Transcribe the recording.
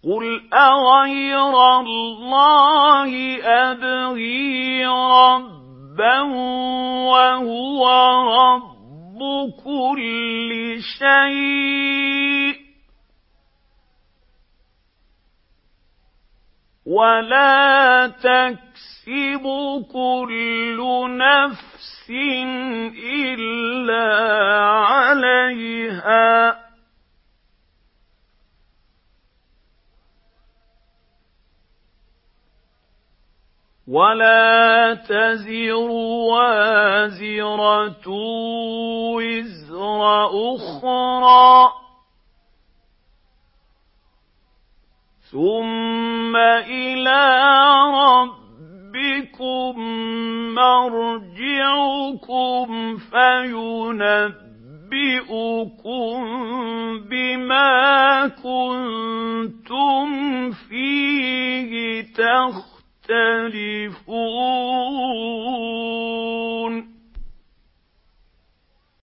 قُلْ أَغَيْرَ اللَّهِ أَبْغِي رَبًّا وَهُوَ رَبُّ كُلِّ شَيْءٍ وَلَا تَكْسِبُ كُلُّ نَفْسٍ إِلَّا عَلَيْهَا ۚ وَلَا تَزِرُ وَازِرَةٌ وِزْرَ أُخْرَىٰ ۚ ثُمَّ إِلَىٰ رَبِّكُم مَّرْجِعُكُمْ فَيُنَبِّئُكُم بِمَا كُنتُمْ فِيهِ تَخْتَلِفُونَ